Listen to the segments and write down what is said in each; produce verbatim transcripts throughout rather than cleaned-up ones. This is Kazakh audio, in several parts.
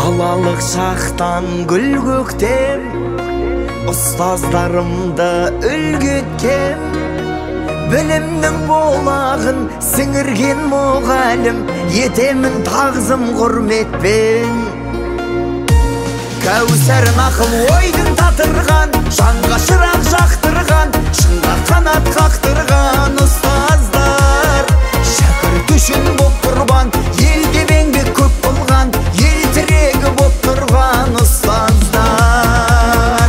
балалық шақтан гүл көктем, ұстаздарымды үлгі еткем. Білімнің болағын сіңірген мұғалім, етемін тағзым құрметпен. Кәусар нақыл ойдың татырған, жанға шырақ жақтырған, шыңға қанат қақтырған ұстаздар. Шәкірт үшін боп құрбан, елге еңбек көп болған, ел тірегі боп тұрған ұстаздар.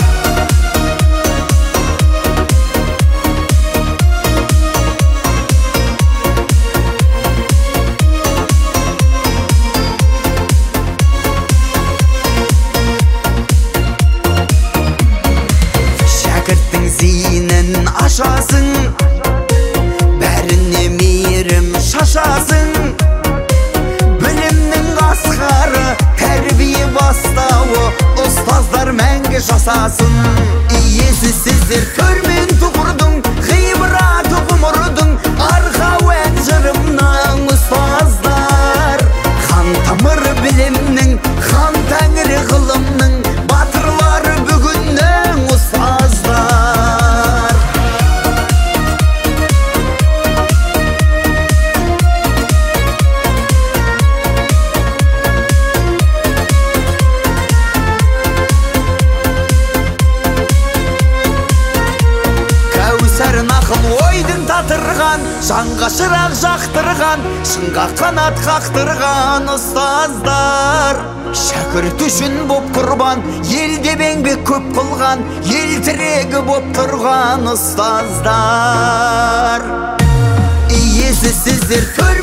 Шәкірттің зейінін ашасың, бәріне мейірім шашасың. Білімнің асқары, тәрбие бастауы, ұстаздар мәңгі жасасын. Иесі сіздер көрмен тұғырдың, ғибраты ғұмырдың, арқауан жырымның ұстаздар. Хан тамыр білімнің, хан тәңірі ғылымның, батырлары бүгіннің ұстаздар. Кәусар нақыл ойдың татырған, жанға шырақ жақтырған, шыңға қанат қақтырған ұстаздар. Шәкірт үшін боп құрбан, елде еңбек көп қылған, ел тірегі боп тұрған ұстаздар. Иесі сіздер көр